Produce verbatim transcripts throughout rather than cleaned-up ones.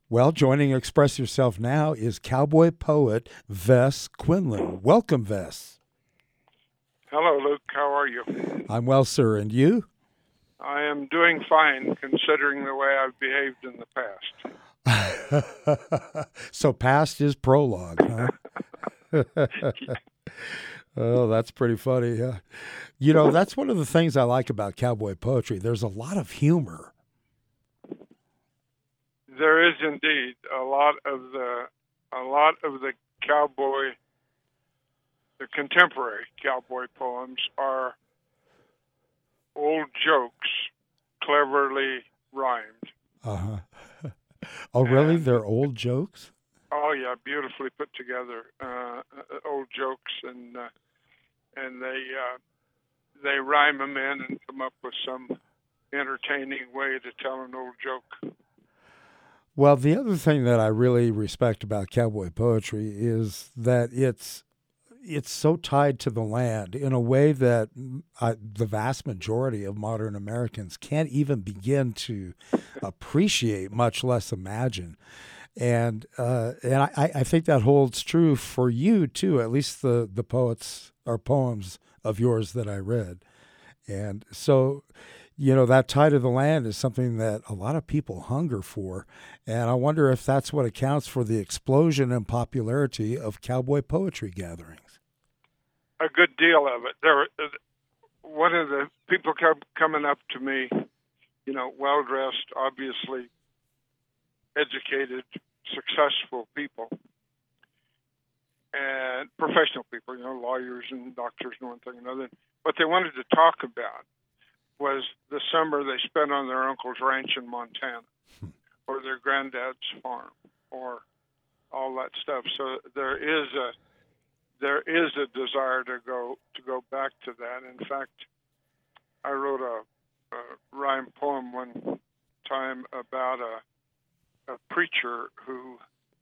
Well, joining Express Yourself now is cowboy poet Vess Quinlan. Welcome, Vess. Hello, Luke. How are you? I'm well, sir. And you? I am doing fine, considering the way I've behaved in the past. So past is prologue, huh? Oh, that's pretty funny. Yeah. You know, that's one of the things I like about cowboy poetry. There's a lot of humor. There is indeed a lot of the a lot of the cowboy, the contemporary cowboy poems are old jokes, cleverly rhymed. Uh huh. Oh, really? And, They're old jokes? Oh yeah, beautifully put together uh, old jokes, and uh, and they uh, they rhyme them in and come up with some entertaining way to tell an old joke. Well, the other thing that I really respect about cowboy poetry is that it's it's so tied to the land in a way that I, the vast majority of modern Americans can't even begin to appreciate, much less imagine. And uh, and I, I think that holds true for you too, at least the, the poets or poems of yours that I read. And so, you know, that tie to the land is something that a lot of people hunger for. And I wonder if that's what accounts for the explosion in popularity of cowboy poetry gatherings. A good deal of it. There, one of the people come, coming up to me, you know, well-dressed, obviously educated, successful people, and professional people, you know, lawyers and doctors and one thing and another. What they wanted to talk about was the summer they spent on their uncle's ranch in Montana, or their granddad's farm, or all that stuff. So there is a there is a desire to go to go back to that. In fact, I wrote a, a rhyme poem one time about a, a preacher who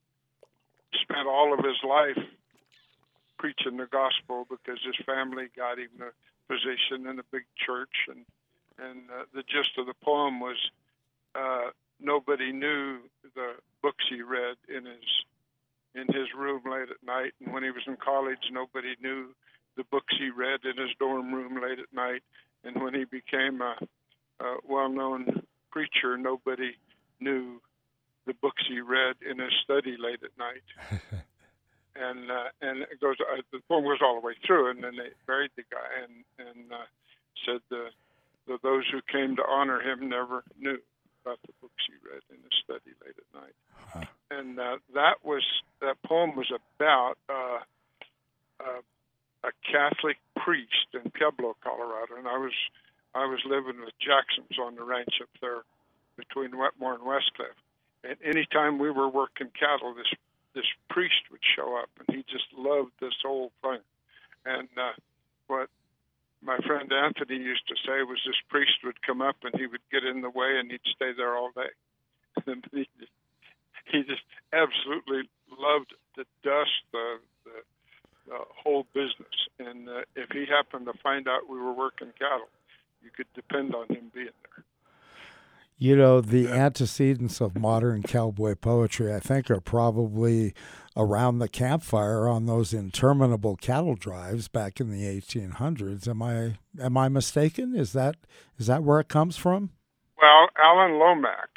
spent all of his life preaching the gospel because his family got him a position in a big church, and and uh, the gist of the poem was uh, nobody knew the books he read in his in his room late at night, and when he was in college, nobody knew the books he read in his dorm room late at night, and when he became a, a well-known preacher, nobody knew the books he read in his study late at night. and uh, and it goes. Uh, the poem goes all the way through, and then they buried the guy, and and uh, said the, the those who came to honor him never knew about the books he read in his study late at night. Huh. And uh, that was that poem was about uh, uh, a Catholic priest in Pueblo, Colorado, and I was I was living with Jacksons on the ranch up there between Wetmore and Westcliff. And anytime we were working cattle, this this priest would show up, and he just loved this whole thing. And uh, what my friend Anthony used to say was this priest would come up, and he would get in the way, and he'd stay there all day. And he just, he just absolutely loved the dust, the, the, the whole business. And uh, if he happened to find out we were working cattle, you could depend on him being there. You know, the antecedents of modern cowboy poetry, I think, are probably around the campfire on those interminable cattle drives back in the eighteen hundreds. Am I am I mistaken? Is that is that where it comes from? Well, Alan Lomax,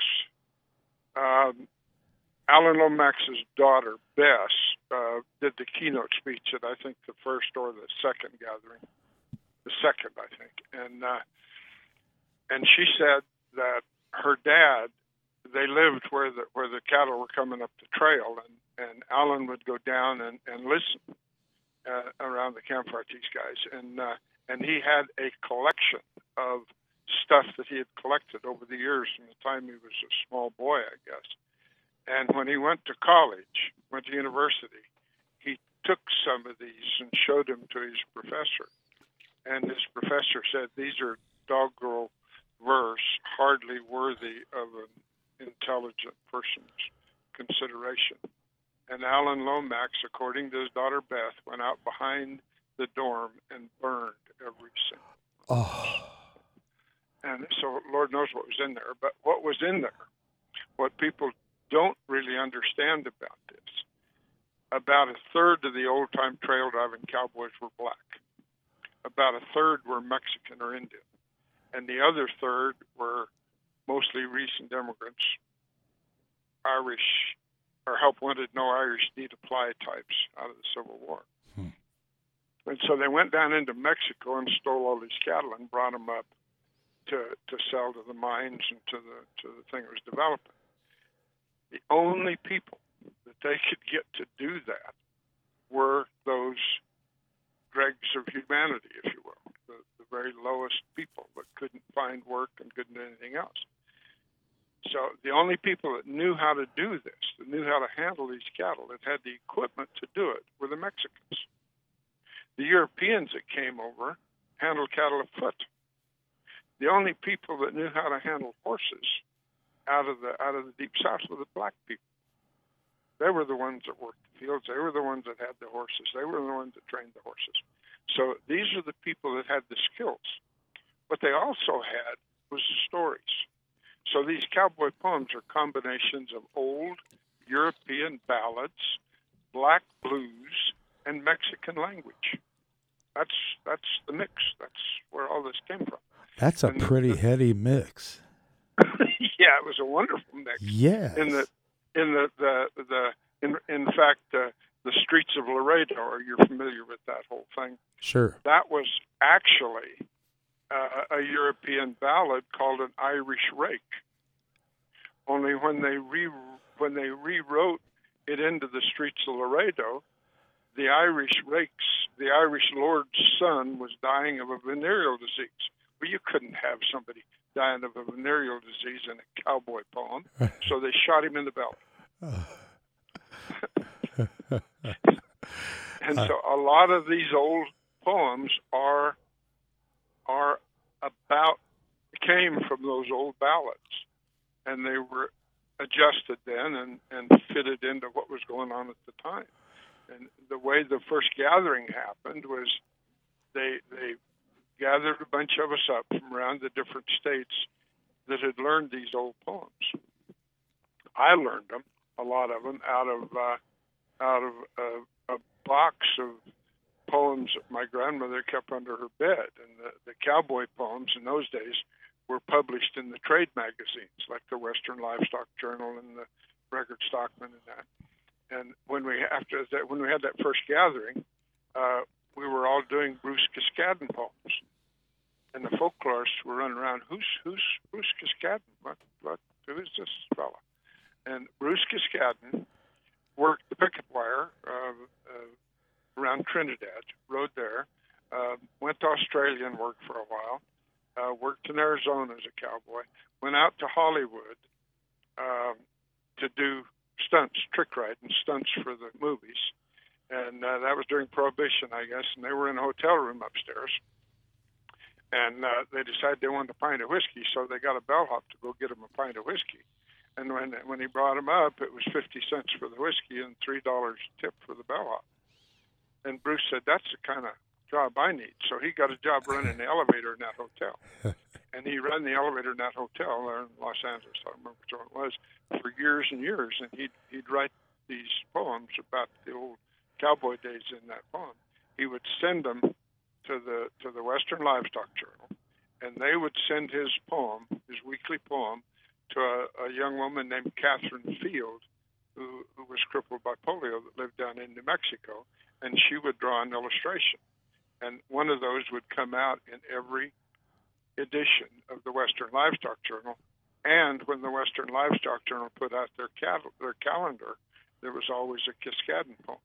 um, Alan Lomax's daughter, Bess, uh, did the keynote speech at, I think, the first or the second gathering. The second, I think. And, uh, and she said that her dad, they lived where the where the cattle were coming up the trail, and, and Alan would go down and, and listen uh, around the campfire to these guys. And, uh, and he had a collection of stuff that he had collected over the years from the time he was a small boy, I guess. And when he went to college, went to university, he took some of these and showed them to his professor. And his professor said, these are doggerel verse, hardly worthy of an intelligent person's consideration. And Alan Lomax, according to his daughter Beth, went out behind the dorm and burned every single one. Oh. And so Lord knows what was in there. But what was in there, what people don't really understand about this. About a third of the old-time trail driving cowboys were black. About a third were Mexican or Indian. And the other third were mostly recent immigrants, Irish, or help wanted, no Irish need apply types out of the Civil War. Hmm. And so they went down into Mexico and stole all these cattle and brought them up to, to sell to the mines and to the to the thing that was developing. The only people that they could get to do that were those dregs of humanity, if you will, the, the very lowest people that couldn't find work and couldn't do anything else. So the only people that knew how to do this, that knew how to handle these cattle, that had the equipment to do it, were the Mexicans. The Europeans that came over handled cattle afoot. The only people that knew how to handle horses out of the out of the deep south were the black people. They were the ones that worked the fields. They were the ones that had the horses. They were the ones that trained the horses. So these are the people that had the skills. What they also had was the stories. So these cowboy poems are combinations of old European ballads, black blues, and Mexican language. That's that's the mix. That's where all this came from. That's a and pretty the, the, heady mix. Yeah, it was a wonderful mix. Yes. In the in the the, the in in fact uh, the streets of Laredo, are you familiar with that whole thing? Sure. That was actually uh, a European ballad called an Irish rake. Only when they re when they rewrote it into the streets of Laredo, the Irish rakes, the Irish lord's son was dying of a venereal disease. Well, you couldn't have somebody dying of a venereal disease in a cowboy poem, so they shot him in the belly. And so a lot of these old poems are are about came from those old ballads, and they were adjusted then and, and fitted into what was going on at the time. And the way the first gathering happened was they they gathered a bunch of us up from around the different states that had learned these old poems. I learned them, a lot of them, out of uh, out of uh, a box of poems that my grandmother kept under her bed. And the, the cowboy poems in those days were published in the trade magazines, like the Western Livestock Journal and the Record Stockman and that. And when we after that, when we had that first gathering, uh, we were all doing Bruce Cascadden poems, and the folklorists were running around. Who's who's Bruce Cascadden? What what? Who is this fella? And Bruce Cascadden worked the picket wire uh, uh, around Trinidad, rode there, uh, went to Australia and worked for a while, uh, worked in Arizona as a cowboy, went out to Hollywood uh, to do stunts, trick riding stunts for the movies. And uh, that was during Prohibition, I guess, and they were in a hotel room upstairs. And uh, they decided they wanted a pint of whiskey, so they got a bellhop to go get them a pint of whiskey. And when when he brought them up, it was fifty cents for the whiskey and three dollars tip for the bellhop. And Bruce said, that's the kind of job I need. So he got a job running the elevator in that hotel. And he ran the elevator in that hotel there in Los Angeles, I don't remember which one it was, for years and years. And he'd, he'd write these poems about the old cowboy days in that poem. He would send them to the to the Western Livestock Journal, and they would send his poem, his weekly poem, to a, a young woman named Catherine Field, who, who was crippled by polio that lived down in New Mexico, and she would draw an illustration. And one of those would come out in every edition of the Western Livestock Journal. And when the Western Livestock Journal put out their cattle, their calendar, there was always a Cascadden poem.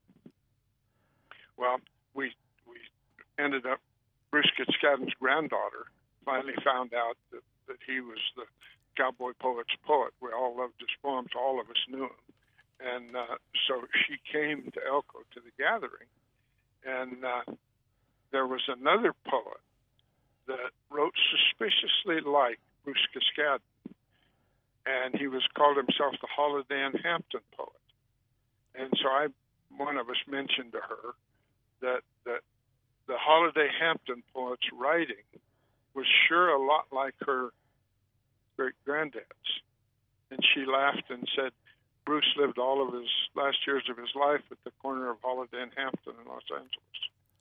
Well, we we ended up, Bruce Cascadden's granddaughter finally found out that, that he was the cowboy poet's poet. We all loved his poems. All of us knew him. And uh, so she came to Elko to the gathering. And uh, there was another poet that wrote suspiciously like Bruce Cascadden. And he was called himself the Holiday and Hampton poet. And so I, one of us mentioned to her that, that the Holiday Hampton poet's writing was sure a lot like her great-granddad's. And she laughed and said, Bruce lived all of his last years of his life at the corner of Holiday and Hampton in Los Angeles.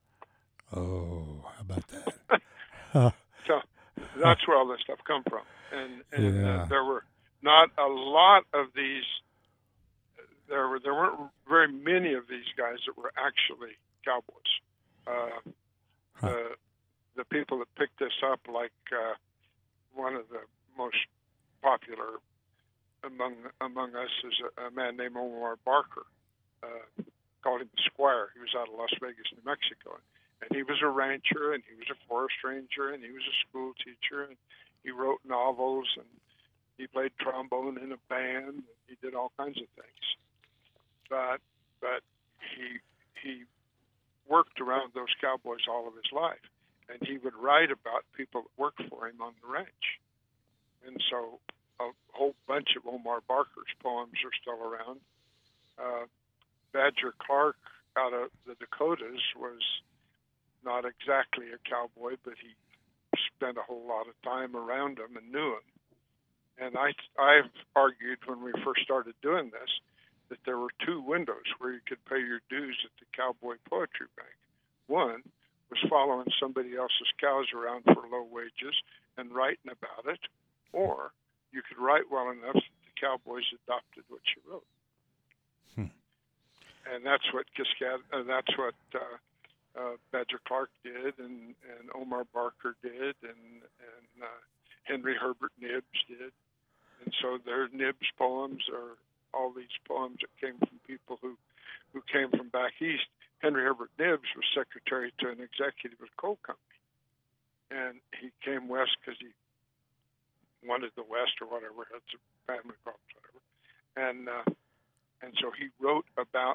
Oh, how about that? Huh. So that's where all this stuff come from. And, and Yeah. uh, there were not a lot of these. There were there weren't very many of these guys that were actually cowboys. Uh, Huh. the the people that picked this up, like uh, one of the most popular among among us, is a, a man named Omar Barker. Uh, called him the Squire. He was out of Las Vegas, New Mexico, and he was a rancher, and he was a forest ranger, and he was a school teacher, and he wrote novels, and he played trombone in a band. And he did all kinds of things, but but he he worked around those cowboys all of his life, and he would write about people that worked for him on the ranch. And so a whole bunch of Omar Barker's poems are still around. Uh, Badger Clark out of the Dakotas was not exactly a cowboy, but he spent a whole lot of time around him and knew him. And I, I've argued when we first started doing this that there were two windows where you could pay your dues at the Cowboy Poetry Bank. One was following somebody else's cows around for low wages and writing about it, or you could write well enough that the cowboys adopted what you wrote. Hmm. And that's what Kiskad, uh, that's what uh, uh, Badger Clark did, and, and Omar Barker did, and, and uh, Henry Herbert Nibbs did. And so their Nibbs poems are all these poems that came from people who, who came from back east. Henry Herbert Nibbs was secretary to an executive of a coal company. And he came west because he wanted the West or whatever, had some family problems, whatever. And, uh, and so he wrote about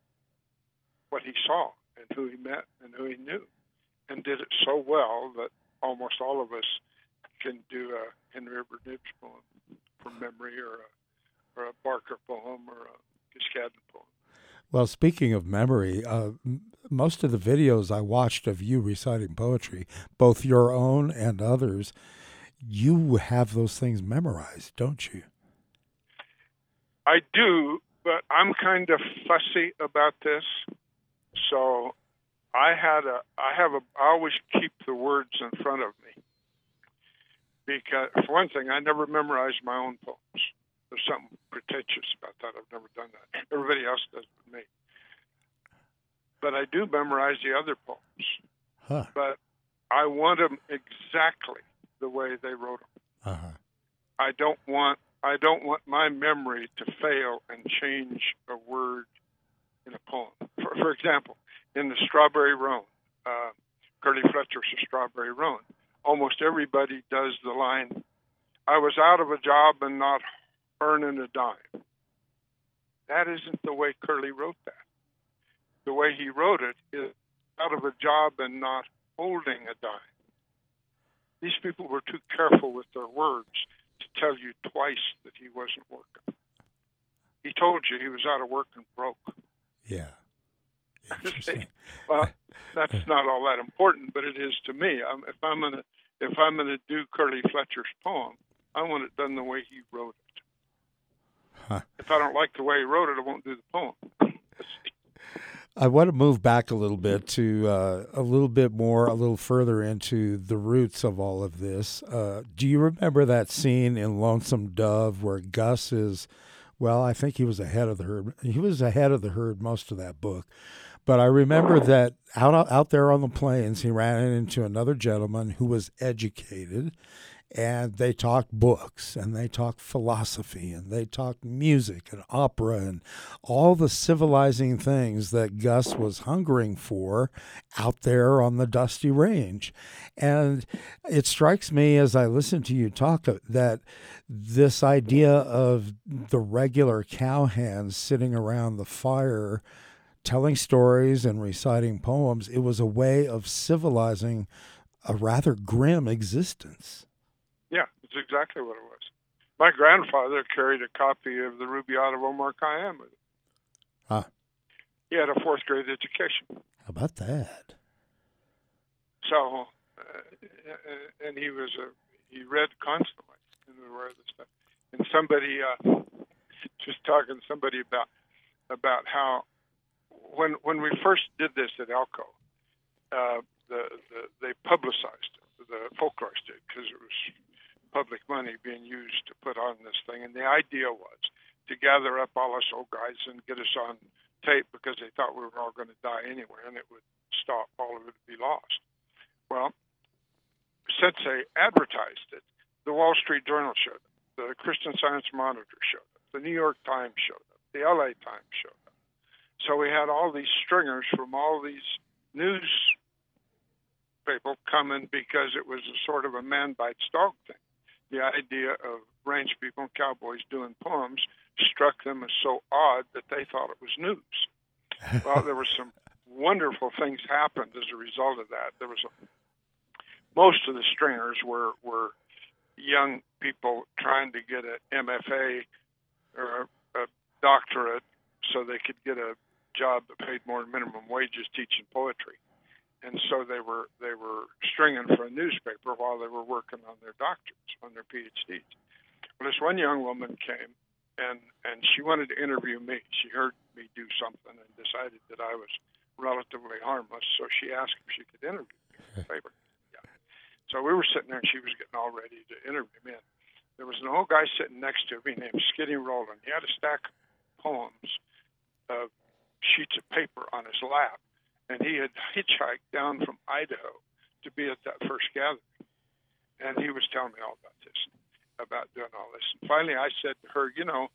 what he saw and who he met and who he knew, and did it so well that almost all of us can do a Henry Herbert Nibbs poem from memory, or a, or a Barker poem, or a Kiskadon poem. Well, speaking of memory, uh, m- most of the videos I watched of you reciting poetry, both your own and others, you have those things memorized, don't you? I do, but I'm kind of fussy about this. So I had a, I have a, I always keep the words in front of me. Because, for one thing, I never memorized my own poems. There's something pretentious about that. I've never done that. Everybody else does but me. But I do memorize the other poems. Huh. But I want them exactly the way they wrote them. Uh-huh. I don't want I don't want my memory to fail and change a word in a poem. For, for example, in the Strawberry Roan, uh, Curly Fletcher's A Strawberry Roan, almost everybody does the line, I was out of a job and not earning a dime. That isn't the way Curly wrote that. The way he wrote it is out of a job and not holding a dime. These people were too careful with their words to tell you twice that he wasn't working. He told you he was out of work and broke. Yeah. Interesting. Well, that's not all that important, but it is to me. Um, if I'm gonna if I'm gonna do Curly Fletcher's poem, I want it done the way he wrote it. Huh. If I don't like the way he wrote it, I won't do the poem. I want to move back a little bit to uh, a little bit more, a little further into the roots of all of this. Uh, do you remember that scene in Lonesome Dove where Gus is, well, I think he was ahead of the herd. He was ahead of the herd most of that book. But I remember that out out there on the plains, he ran into another gentleman who was educated, and they talked books, and they talked philosophy, and they talked music and opera and all the civilizing things that Gus was hungering for out there on the dusty range. And it strikes me as I listen to you talk that this idea of the regular cowhands sitting around the fire telling stories and reciting poems, it was a way of civilizing a rather grim existence. Yeah, it's exactly what it was. My grandfather carried a copy of the Rubaiyat of Omar Khayyam with him. Huh. He had a fourth grade education. How about that? So, uh, and he was a he read constantly and was aware of this stuff. And somebody uh, just talking to somebody about about how when when we first did this at Elko, uh, the, the they publicized it, the folklorist did, because it was public money being used to put on this thing, and the idea was to gather up all us old guys and get us on tape, because they thought we were all going to die anyway, and it would stop, all of it would be lost. Well, since they advertised it, the Wall Street Journal showed up, the Christian Science Monitor showed up, the New York Times showed up, the L A Times showed up. So we had all these stringers from all these news people coming, because it was a sort of a man bites dog thing. The idea of range people and cowboys doing poems struck them as so odd that they thought it was news. Well, there were some wonderful things happened as a result of that. There was a, most of the stringers were were young people trying to get an M F A or a, a doctorate so they could get a job that paid more than minimum wages teaching poetry. And so they were they were stringing for a newspaper while they were working on their doctorates, on their P H Ds. Well, this one young woman came, and, and she wanted to interview me. She heard me do something and decided that I was relatively harmless, so she asked if she could interview me in favor. Yeah. So we were sitting there, and she was getting all ready to interview me. And there was an old guy sitting next to me named Skinny Rowland. He had a stack of poems, uh, sheets of paper on his lap. And he had hitchhiked down from Idaho to be at that first gathering. And he was telling me all about this, about doing all this. And finally I said to her, you know,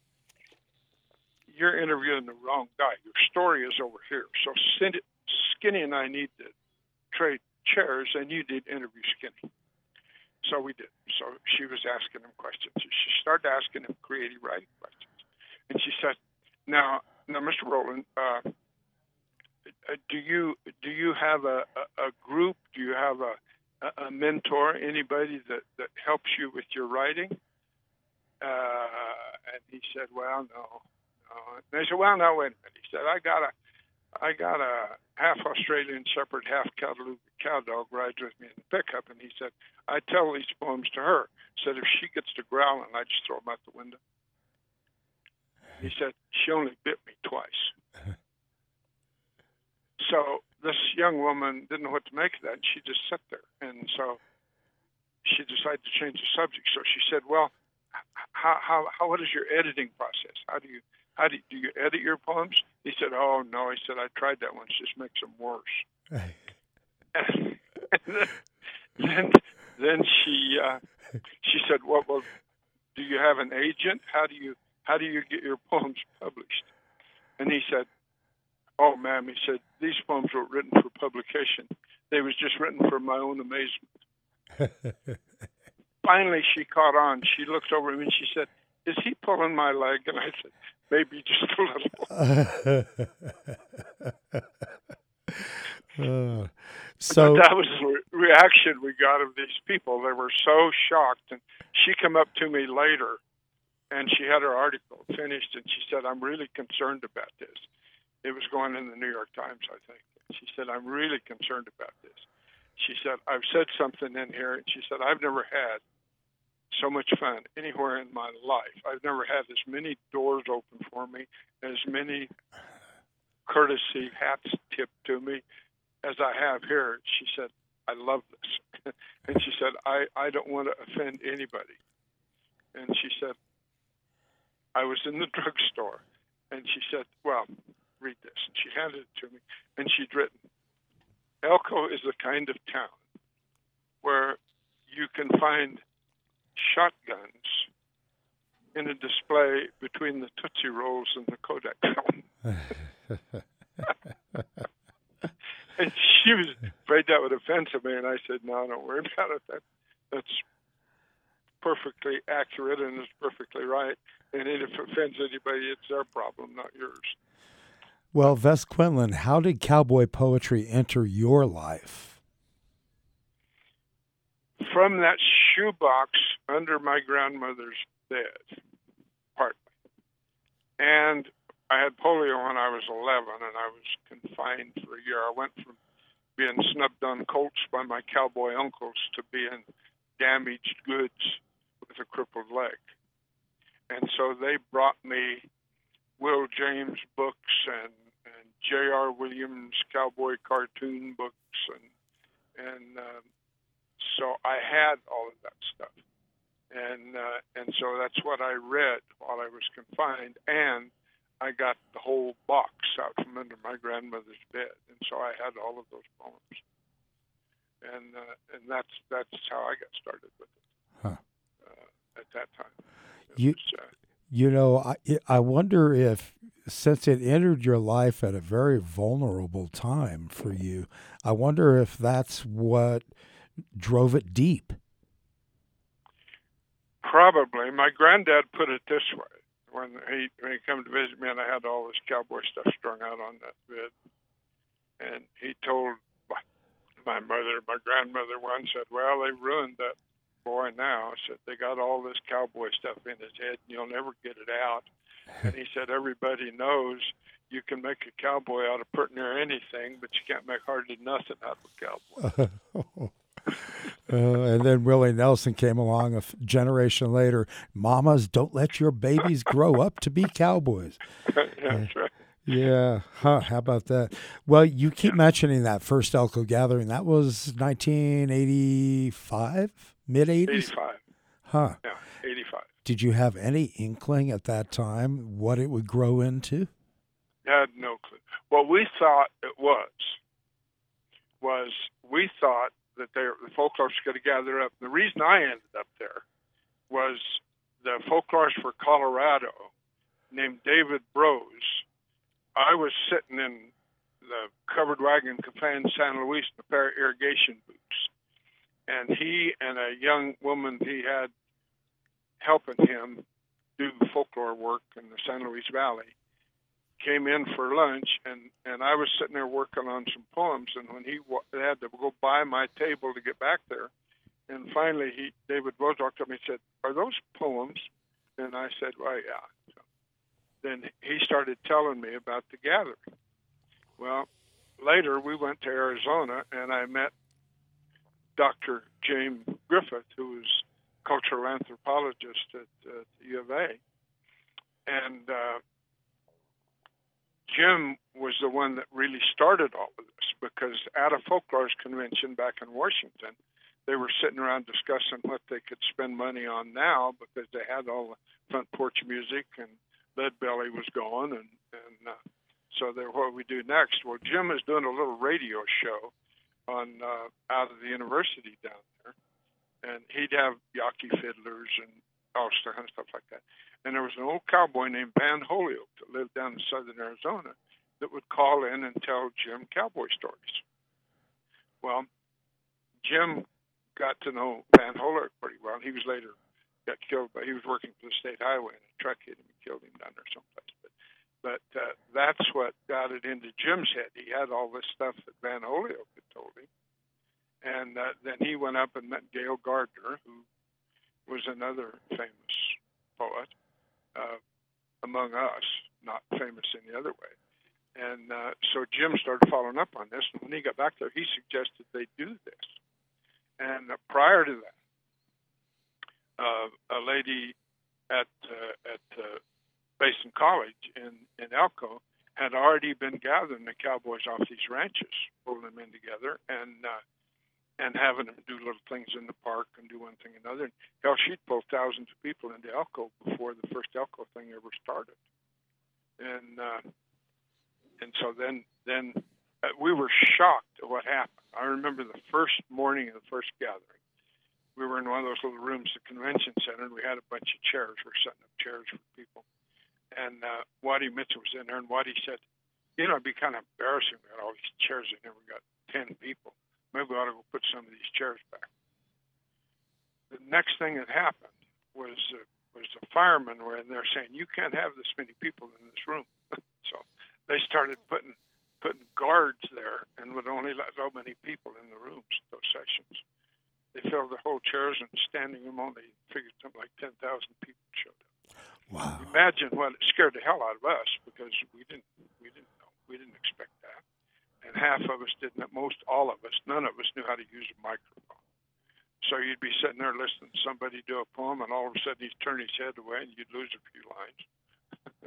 you're interviewing the wrong guy. Your story is over here. So Skinny and I need to trade chairs, and you did interview Skinny. So we did. So she was asking him questions. She started asking him creative writing questions. And she said, now, now Mister Rowland, uh, Uh, do you do you have a, a, a group? Do you have a, a mentor? Anybody that, that helps you with your writing? Uh, and he said, "Well, no." no. And I said, "Well, no, wait a minute." He said, "I got a I got a half Australian Shepherd, half Catalooga cow dog rides with me in the pickup." And he said, "I tell these poems to her. Said if she gets to growling, I just throw them out the window." He said, "She only bit me twice." So this young woman didn't know what to make of that, and she just sat there. And so she decided to change the subject. So she said, "Well, how how how what is your editing process? How do you how do you, do you edit your poems?" He said, "Oh no," he said, "I tried that once, just makes them worse." and then, then then she uh, she said, "Well, well, do you have an agent? How do you how do you get your poems published?" And he said, "Oh, ma'am," he said, "these poems were written for publication. They was just written for my own amazement." Finally, she caught on. She looked over at me and she said, "Is he pulling my leg?" And I said, "Maybe just a little." uh, so but that was the reaction we got of these people. They were so shocked. And she came up to me later, and she had her article finished, and she said, "I'm really concerned about this." It was going in the New York Times, I think. She said, "I'm really concerned about this." She said, "I've said something in here." And she said, "I've never had so much fun anywhere in my life. I've never had as many doors open for me, as many courtesy hats tipped to me as I have here." She said, "I love this." And she said, I, I don't want to offend anybody." And she said, "I was in the drugstore." And she said, "Well, read this." And she handed it to me, and she'd written, "Elko is the kind of town where you can find shotguns in a display between the Tootsie Rolls and the Kodak film." And she was afraid that would offend me, and I said, "No, don't worry about it. That, that's perfectly accurate, and it's perfectly right. And if it offends anybody, it's their problem, not yours." Well, Vess Quinlan, how did cowboy poetry enter your life? From that shoebox under my grandmother's bed, partly. And I had polio when I was eleven, and I was confined for a year. I went from being snubbed on colts by my cowboy uncles to being damaged goods with a crippled leg. And so they brought me Will James books and and J R. Williams cowboy cartoon books, and and um, so I had all of that stuff, and uh, and so that's what I read while I was confined, and I got the whole box out from under my grandmother's bed, and so I had all of those poems, and uh, and that's that's how I got started with it. Huh. Uh, at that time, it You was, uh, you know, I I wonder if, since it entered your life at a very vulnerable time for you, I wonder if that's what drove it deep. probably my granddad put it this way. When he when he came to visit me, and I had all this cowboy stuff strung out on that bed, and he told my, my mother, my grandmother once said, "Well, they ruined that boy now." I said, "They got all this cowboy stuff in his head, and you'll never get it out." And he said, "Everybody knows you can make a cowboy out of pretty near anything, but you can't make hardly nothing out of a cowboy." Uh, and then Willie Nelson came along a f- generation later. Mamas, don't let your babies grow up to be cowboys. Yeah, that's right. Yeah. Huh. How about that? Well, you keep Yeah. mentioning that first Elko gathering. That was nineteen eighty-five, mid eighties? eighty-five. Huh. Yeah, eighty-five. Did you have any inkling at that time what it would grow into? Had no clue. What we thought it was was we thought that they, the folklorists could have gathered up. The reason I ended up there was the folklorist for Colorado, named David Brose. I was sitting in the covered wagon cafe in San Luis in a pair of irrigation boots, and he and a young woman he had helping him do folklore work in the San Luis Valley came in for lunch, and, and I was sitting there working on some poems, and when he wa- had to go by my table to get back there, and finally he David Rose walked up and he said, "Are those poems?" And I said, "Well, yeah." So then he started telling me about the gathering. Well, later we went to Arizona, and I met Doctor James Griffith, who was cultural anthropologist at uh, U of A, and uh, Jim was the one that really started all of this, because at a folklorist convention back in Washington, they were sitting around discussing what they could spend money on now, because they had all the front porch music and Lead Belly was going, and, and uh, so they what we do next. Well, Jim is doing a little radio show on uh, out of the university down there, and he'd have Yaqui fiddlers and all kind of stuff like that. And there was an old cowboy named Van Holyoke that lived down in southern Arizona that would call in and tell Jim cowboy stories. Well, Jim got to know Van Holyoke pretty well. He was later got killed, but he was working for the state highway, and a truck hit him and killed him down there someplace. But, but uh, that's what got it into Jim's head. He had all this stuff that Van Holyoke had told him. And uh, then he went up and met Gail Gardner, who was another famous poet uh, among us, not famous any other way. And uh, so Jim started following up on this, and when he got back there, he suggested they do this. And uh, prior to that, uh, a lady at uh, at uh, Basin College in, in Elko had already been gathering the cowboys off these ranches, pulling them in together, and uh, and having them do little things in the park and do one thing and another. And hell, she'd pull thousands of people into Elko before the first Elko thing ever started. And uh, and so then then uh, we were shocked at what happened. I remember the first morning of the first gathering. We were in one of those little rooms at the convention center, and we had a bunch of chairs. We were setting up chairs for people. And uh, Waddy Mitchell was in there, and Waddy said, "You know, it'd be kind of embarrassing. We got all these chairs in there. We got ten people. Maybe we ought to go put some of these chairs back." The next thing that happened was uh, was the firemen were in there saying, "You can't have this many people in this room." So they started putting putting guards there and would only let so many people in the rooms, those sessions. They filled the whole chairs, and standing room only figured something like ten thousand people showed up. Wow. Imagine what it scared the hell out of us, because we didn't we didn't know. We didn't expect that. And half of us didn't, most all of us, none of us knew how to use a microphone. So you'd be sitting there listening to somebody do a poem, and all of a sudden he'd turn his head away, and you'd lose a few lines.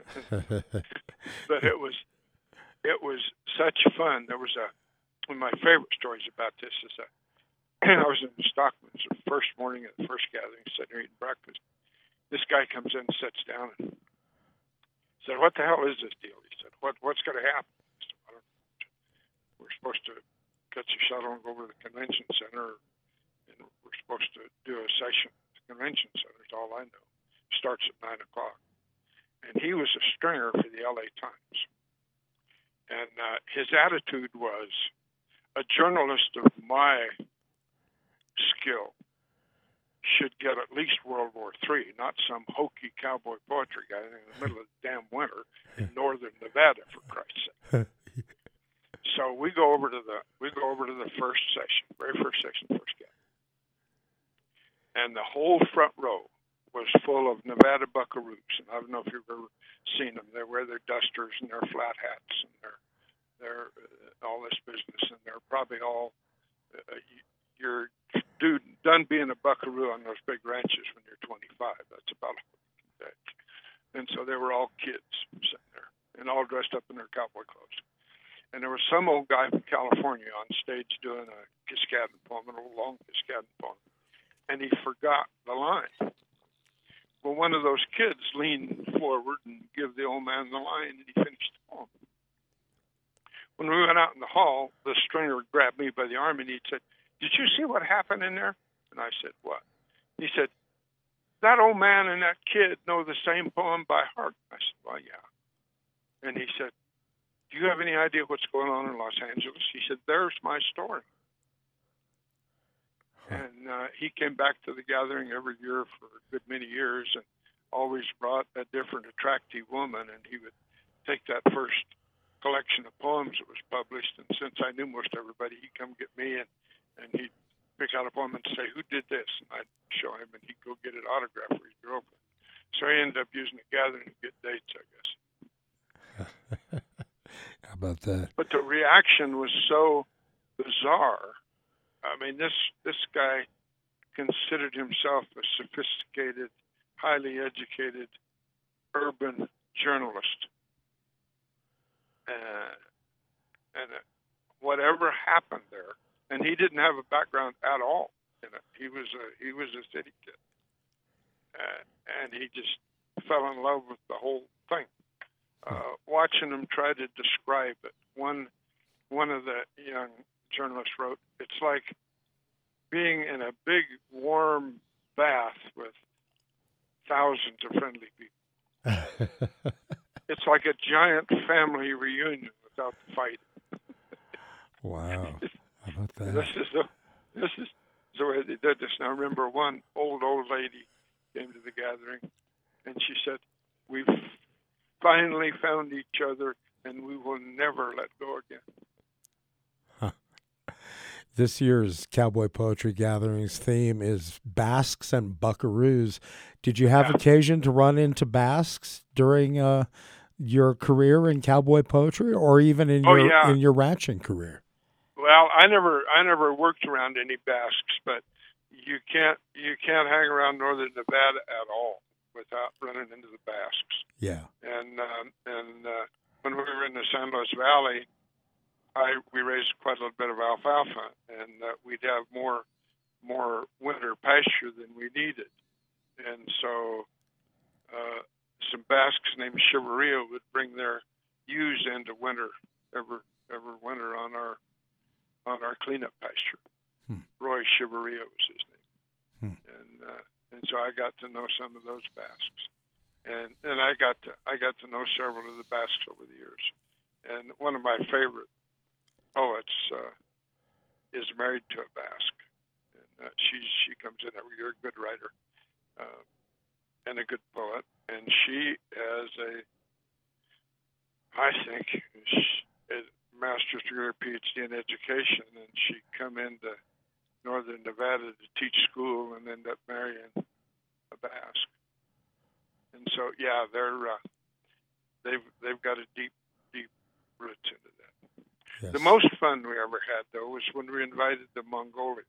But it was it was such fun. There was a one of my favorite stories about this is that I was in Stockman's the first morning at the first gathering, sitting there eating breakfast. This guy comes in and sits down and said, "What the hell is this deal?" He said, "What what's going to happen?" I said, I don't know. We're supposed to catch a shuttle and go over to the convention center, and we're supposed to do a session at the convention center. That's all I know. Starts at nine o'clock. And he was a stringer for the L A Times. And uh, his attitude was, a journalist of my skill should get at least World War Three, not some hokey cowboy poetry guy in the middle of the damn winter in northern Nevada, for Christ's sake. So we go over to the we go over to the first session, very first session, first gathering, and the whole front row was full of Nevada buckaroos. And I don't know if you've ever seen them. They wear their dusters and their flat hats and their their uh, all this business, and they're probably all uh, you're dude done being a buckaroo on those big ranches when you're twenty-five. That's about it. And so they were all kids sitting there and all dressed up in their cowboy clothes. And there was some old guy from California on stage doing a Kiskadin poem, an old long Kiskadin poem, and he forgot the line. Well, one of those kids leaned forward and gave the old man the line, and he finished the poem. When we went out in the hall, the stringer grabbed me by the arm, and he said, "Did you see what happened in there?" And I said, "What?" He said, "That old man and that kid know the same poem by heart." I said, "Well, yeah." And he said, "Do you have any idea what's going on in Los Angeles?" He said, "There's my story." And uh, he came back to the gathering every year for a good many years and always brought a different attractive woman. And he would take that first collection of poems that was published. And since I knew most everybody, he'd come get me and, and he'd pick out a poem and say, "Who did this?" And I'd show him, and he'd go get it autographed for his girlfriend. So he ended up using the gathering to get dates, I guess. How about that? But the reaction was so bizarre. I mean, this this guy considered himself a sophisticated, highly educated, urban journalist. Uh, and uh, whatever happened there, and he didn't have a background at all in it. He was a he was a city kid, uh, and he just fell in love with the whole thing. Uh, watching him try to describe it, one one of the young journalists wrote, "It's like being in a big warm bath with thousands of friendly people. It's like a giant family reunion without the fight." Wow, how about that? This is the this is the way they did this. Now, I remember one old old lady came to the gathering, and she said, "We've finally found each other, and we will never let go again." Huh. This year's Cowboy Poetry Gatherings theme is Basques and Buckaroos. Did you have yeah. occasion to run into Basques during uh, your career in cowboy poetry, or even in oh, your yeah. in your ranching career? Well, I never I never worked around any Basques, but you can't you can't hang around northern Nevada at all without running into the Basques. Yeah. And um, and uh, when we were in the San Luis Valley, I we raised quite a little bit of alfalfa, and uh, we'd have more more winter pasture than we needed. And so uh, some Basques named Chivaria would bring their ewes into winter every every winter on our on our cleanup pasture. Hmm. Roy Chivaria was his name. Hmm. And uh, and so I got to know some of those Basques. And and I got to I got to know several of the Basques over the years. And one of my favorite poets uh, is married to a Basque. And uh, she she comes in every year, a good writer uh, and a good poet. And she has a, I think, she, a master's degree or P H D in education, and she come into northern Nevada to teach school and end up marrying a Basque. And so, yeah, they're uh, they've they've got a deep, deep roots into that. Yes. The most fun we ever had, though, was when we invited the Mongolians.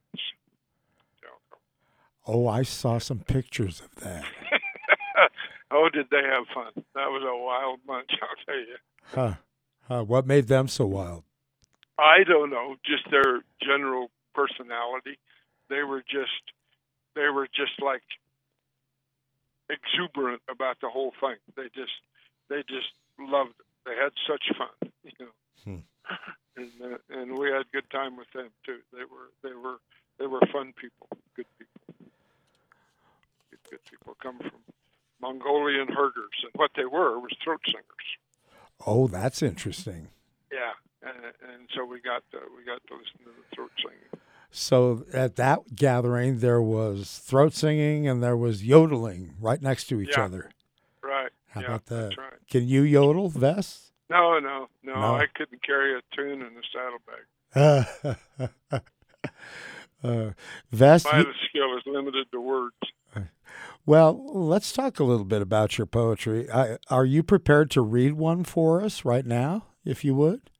Oh, I saw some pictures of that. Oh, did they have fun? that was a wild bunch, I'll tell you. Huh. Huh. What made them so wild? I don't know, just their general personality. They were just, they were just like exuberant about the whole thing. They just, they just loved it. They had such fun, you know. Hmm. And uh, and we had good time with them too. They were, they were, they were fun people, good people, good, good people come from Mongolian herders, and what they were was throat singers. Oh, that's interesting. Yeah, and, and so we got to, we got to listen to the throat singing. So at that gathering, there was throat singing and there was yodeling right next to each yeah. other. Right. How yeah, about that? That's right. Can you yodel, Vess? No, no, no, no. I couldn't carry a tune in a saddlebag. uh, Vess, my you... skill is limited to words. Well, let's talk a little bit about your poetry. I, are you prepared to read one for us right now, if you would?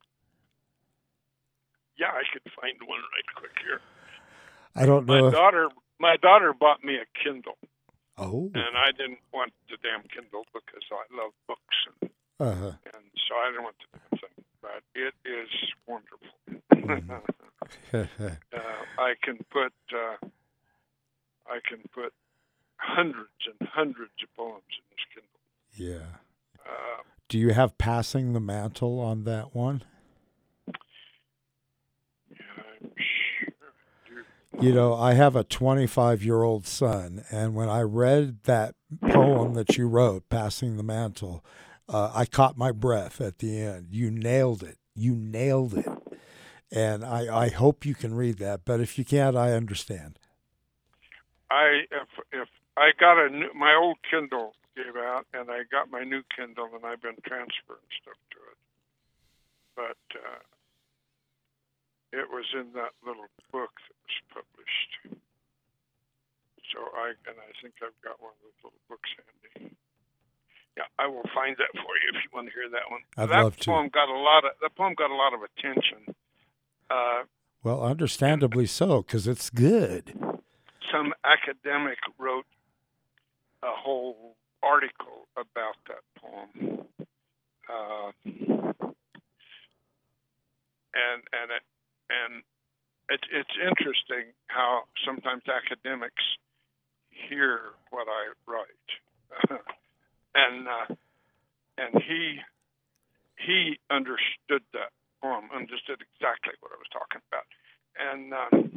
Yeah, I could find one right quick here. I don't know. My if... daughter, my daughter bought me a Kindle. Oh. And I didn't want the damn Kindle because I love books, and, uh-huh. and so I didn't want the damn thing. But it is wonderful. Mm-hmm. uh, I can put, uh, I can put. hundreds and hundreds of poems in this Kindle. Yeah. Uh, Do you have Passing the Mantle on that one? Yeah, I'm sure I do. You know, I have a twenty-five-year-old son, and when I read that poem that you wrote, Passing the Mantle, uh, I caught my breath at the end. You nailed it. You nailed it. And I, I hope you can read that, but if you can't, I understand. I if if I got a new, my old Kindle gave out, and I got my new Kindle, and I've been transferring stuff to it. But uh, it was in that little book that was published. So I and I think I've got one of those little books handy. Yeah, I will find that for you if you want to hear that one. I'd that love to. Poem got a lot of that poem got a lot of attention. Uh, well, understandably so, because it's good. Some academic wrote a whole article about that poem, uh, and and it, and it, it's interesting how sometimes academics hear what I write, and uh, and he he understood that poem, understood exactly what I was talking about, and. Uh,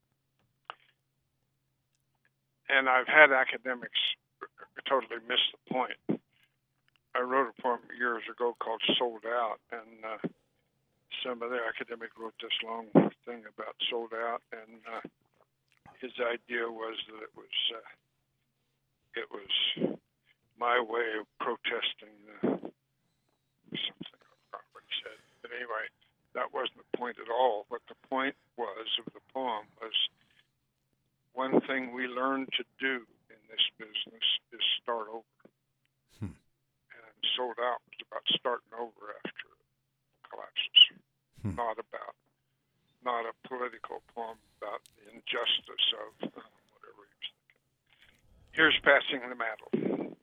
And I've had academics totally miss the point. I wrote a poem years ago called Sold Out, and uh, some other academic wrote this long thing about sold out, and uh, his idea was that it was uh, it was my way of protesting uh, something. I forgot what he said. But anyway, that wasn't the point at all. What the point was of the poem was, one thing we learn to do in this business is start over. Hmm. And Sold Out was about starting over after it collapses. Hmm. Not about, not a political poem about the injustice of uh, whatever he was thinking. Here's Passing the Mantle.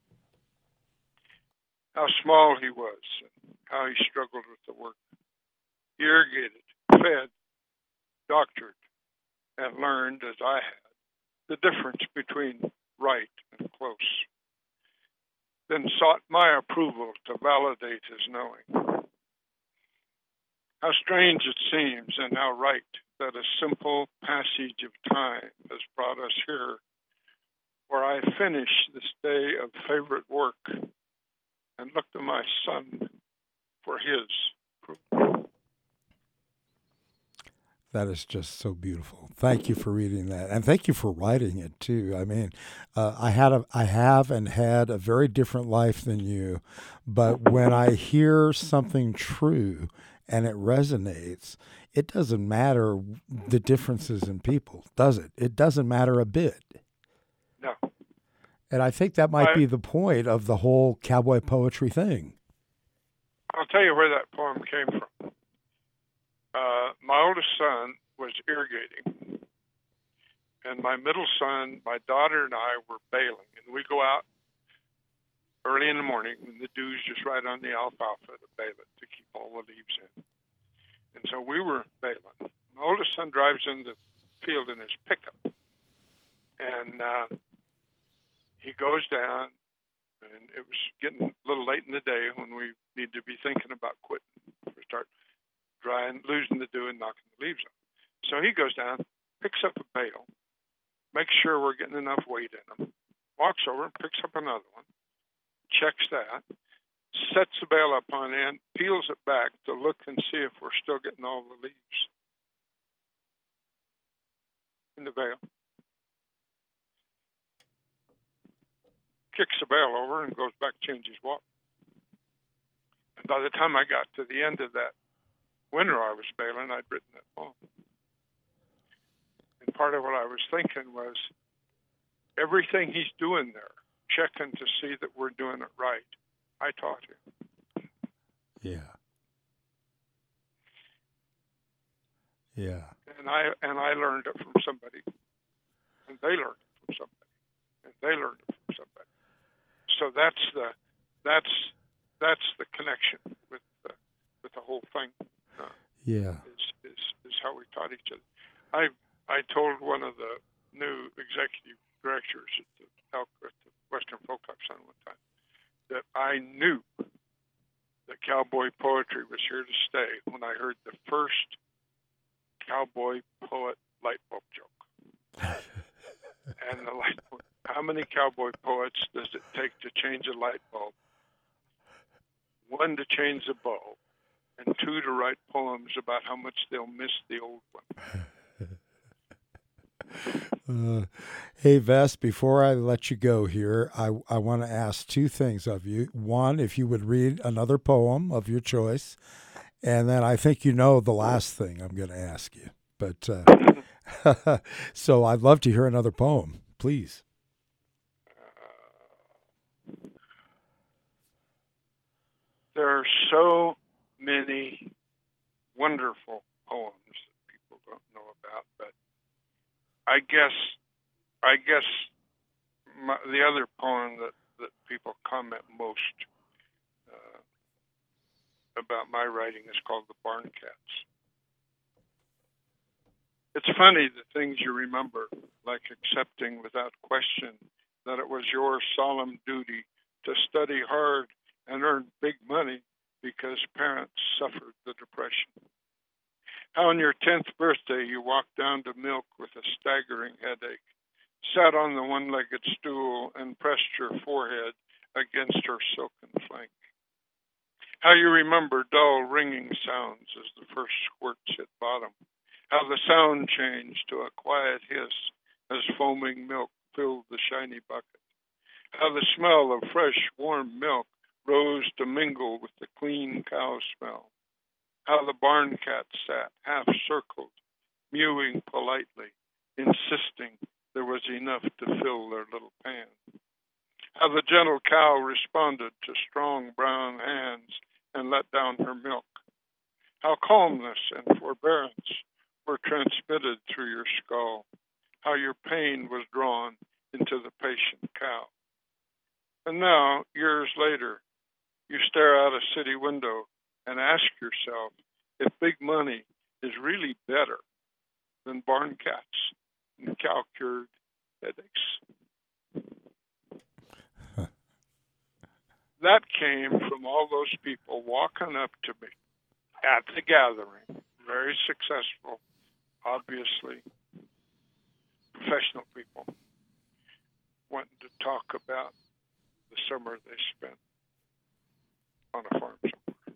How small he was, and how he struggled with the work. Irrigated, fed, doctored, and learned, as I had, the difference between right and close, then sought my approval to validate his knowing. How strange it seems, and how right, that a simple passage of time has brought us here, where I finish this day of favorite work and look to my son for his approval. That is just so beautiful. Thank you for reading that, and thank you for writing it too. I mean, uh, I had a, I have and had a very different life than you, but when I hear something true and it resonates, it doesn't matter the differences in people, does it? It doesn't matter a bit. No. And I think that might I, be the point of the whole cowboy poetry thing. I'll tell you where that poem came from. Uh, my oldest son was irrigating, and my middle son, my daughter, and I were baling. And we go out early in the morning when the dew's just right on the alfalfa to bale it to keep all the leaves in. And so we were baling. My oldest son drives in the field in his pickup, and uh, he goes down, and it was getting a little late in the day when we need to be thinking about quitting. We start drying, losing the dew and knocking the leaves off. So he goes down, picks up a bale, makes sure we're getting enough weight in them, walks over, picks up another one, checks that, sets the bale up on end, peels it back to look and see if we're still getting all the leaves in the bale. Kicks the bale over and goes back, changes water. And by the time I got to the end of that winter I was baling, I'd written that poem. And part of what I was thinking was everything he's doing there, checking to see that we're doing it right, I taught him. Yeah. Yeah. And I and I learned it from somebody, and they learned it from somebody, and they learned it from somebody. So that's the that's that's the connection with the, with the whole thing. Uh, yeah. Is, is is how we taught each other. I I told one of the new executive directors at the, at the Western Folk Club Center one time that I knew that cowboy poetry was here to stay when I heard the first cowboy poet light bulb joke. And the light bulb, how many cowboy poets does it take to change a light bulb? One, to change the bulb, and two, to write poems about how much they'll miss the old one. Uh, hey, Vess, before I let you go here, I, I want to ask two things of you. One, if you would read another poem of your choice, and then I think you know the last thing I'm going to ask you. But uh, so I'd love to hear another poem, please. Uh, there are so many wonderful poems that people don't know about, but I guess, I guess my, the other poem that, that people comment most uh, about my writing is called The Barn Cats. It's funny the things you remember, like accepting without question that it was your solemn duty to study hard and earn big money because parents suffered the Depression. How on your tenth birthday you walked down to milk with a staggering headache, sat on the one-legged stool and pressed your forehead against her silken flank. How you remember dull ringing sounds as the first squirts hit bottom. How the sound changed to a quiet hiss as foaming milk filled the shiny bucket. How the smell of fresh, warm milk rose to mingle with the clean cow smell. How the barn cat sat, half-circled, mewing politely, insisting there was enough to fill their little pan. How the gentle cow responded to strong brown hands and let down her milk. How calmness and forbearance were transmitted through your skull. How your pain was drawn into the patient cow. And now, years later, you stare out a city window and ask yourself if big money is really better than barn cats and cow-cured headaches. That came from all those people walking up to me at the gathering, very successful, obviously professional people, wanting to talk about the summer they spent on a farm somewhere.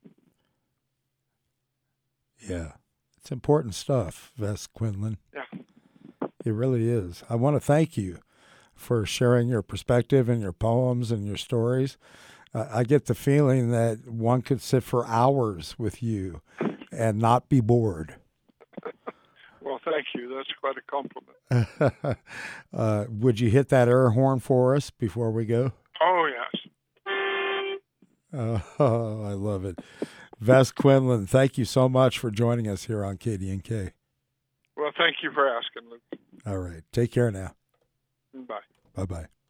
Yeah, it's important stuff, Vess Quinlan. Yeah. It really is. I want to thank you for sharing your perspective and your poems and your stories. Uh, I get the feeling that one could sit for hours with you and not be bored. Well, thank you. That's quite a compliment. uh, would you hit that air horn for us before we go? Oh, yes. Oh, I love it. Vess Quinlan, thank you so much for joining us here on K D N K. Well, thank you for asking, Luke. All right. Take care now. Bye. Bye-bye.